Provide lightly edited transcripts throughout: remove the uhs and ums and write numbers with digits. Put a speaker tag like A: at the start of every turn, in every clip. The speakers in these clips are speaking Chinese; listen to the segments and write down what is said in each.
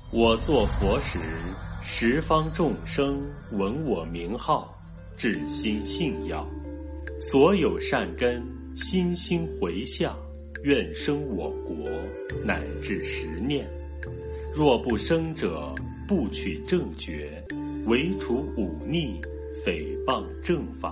A: 我作佛时，十方众生闻我名号，至心信要，所有善根心心回向，愿生我国，乃至10念。若不生者，不取正觉，唯除忤逆，诽谤正法。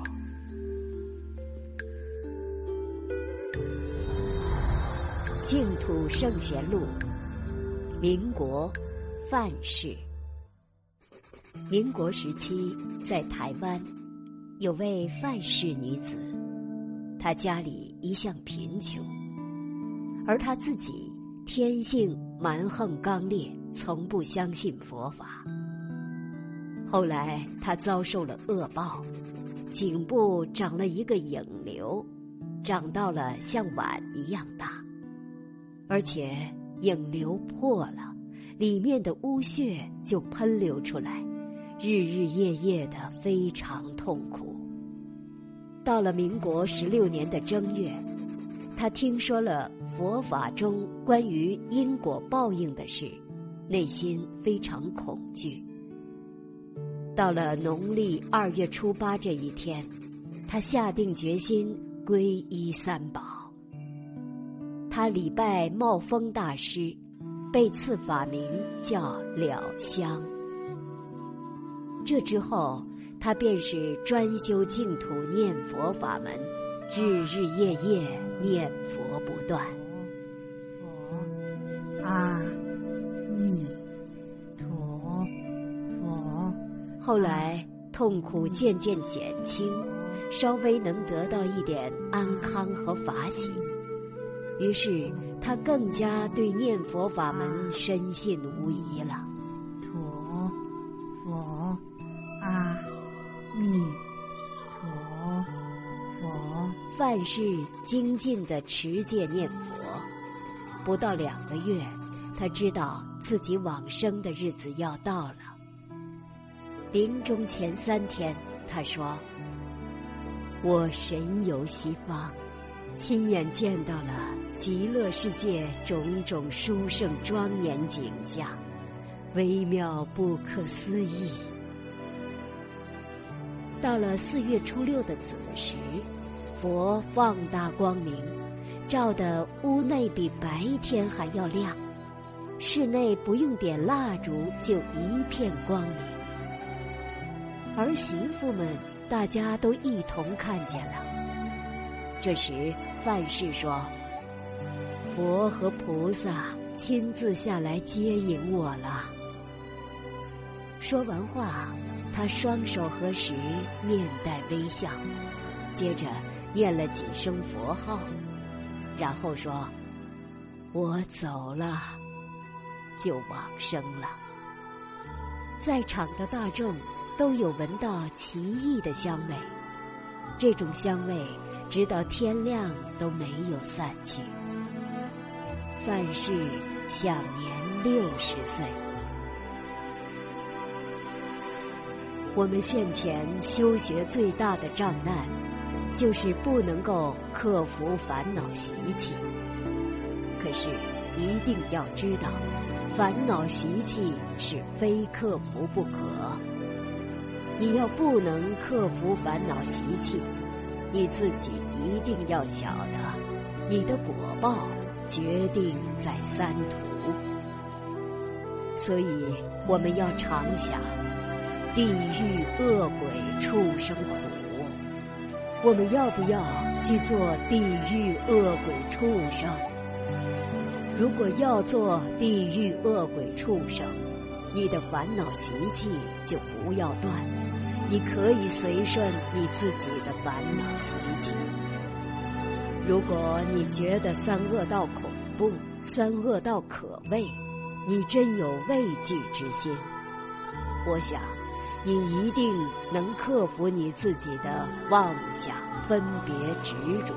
B: 净土圣贤录，民国范氏。民国时期，在台湾有位范氏女子，她家里一向贫穷，而她自己天性蛮横刚烈，从不相信佛法。后来她遭受了恶报，颈部长了一个影瘤，长到了像碗一样大，而且影瘤破了，里面的污血就喷流出来，日日夜夜的非常痛苦。到了民国16年的正月，他听说了佛法中关于因果报应的事，内心非常恐惧。到了农历2月初8这一天，他下定决心皈依三宝。他礼拜茂峰大师，被赐法名叫了香。这之后，他便是专修净土念佛法门，日日夜夜念佛不断。
C: 阿弥陀佛。
B: 后来痛苦渐渐减轻，稍微能得到一点安康和法喜，于是他更加对念佛法门深信无疑了。
C: 陀佛，阿弥陀佛。
B: 范氏精进地持戒念佛，不到2个月，他知道自己往生的日子要到了。临终前3天，他说：我神游西方，亲眼见到了极乐世界种种殊胜庄严景象，微妙不可思议。到了4月初6的子时，佛放大光明，照得屋内比白天还要亮，室内不用点蜡烛就一片光明。儿媳妇们大家都一同看见了。这时范氏说：佛和菩萨亲自下来接引我了。说完话，他双手合十，面带微笑，接着念了几声佛号，然后说：我走了，就往生了。在场的大众都有闻到奇异的香味，这种香味直到天亮都没有散去。范氏享年60岁。我们现前修学最大的障难，就是不能够克服烦恼习气。可是一定要知道，烦恼习气是非克服不可。你要不能克服烦恼习气，你自己一定要晓得，你的果报决定在3途。所以我们要常想，地狱恶鬼畜生苦，我们要不要去做地狱恶鬼畜生？如果要做地狱恶鬼畜生，你的烦恼习气就不要断，你可以随顺你自己的烦恼习气。如果你觉得3恶道恐怖，3恶道可畏，你真有畏惧之心，我想你一定能克服你自己的妄想、分别、执着。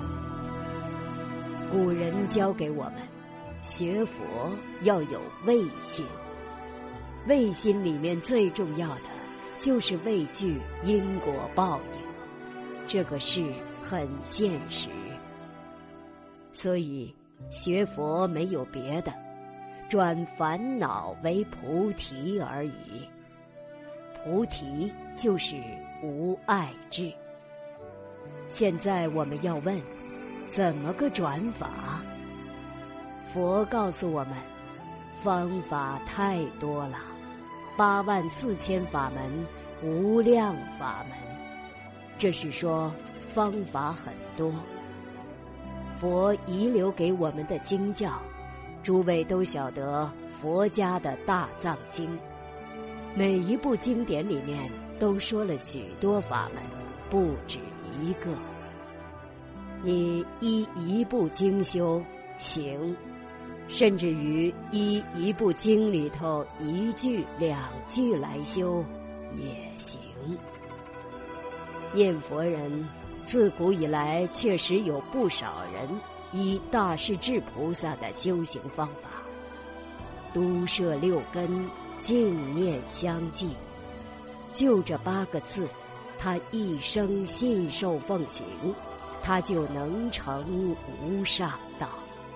B: 古人教给我们，学佛要有畏心，畏心里面最重要的就是畏惧因果报应，这个事很现实。所以学佛没有别的， 转烦恼为菩提而已。菩提就是无爱智。现在我们要问，怎么个转法？佛告诉我们，方法太多了，84000法门，无量法门。这是说方法很多。佛遗留给我们的经教，诸位都晓得佛家的大藏经，每一部经典里面都说了许多法门，不止一个。你依一部经修行，甚至于依一部经里头1句2句来修也行。念佛人自古以来确实有不少人依大势至菩萨的修行方法，都摄6根，净念相继，就这8个字，他一生信受奉行，他就能成无上道。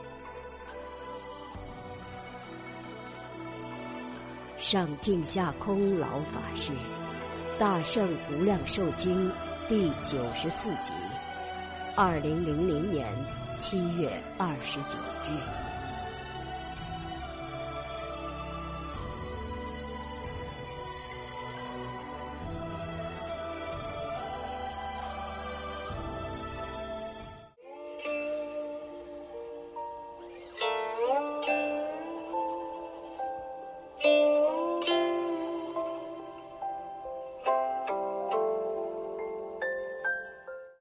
B: 上净下空老法师，大圣无量寿经第94集，2000年7月29日。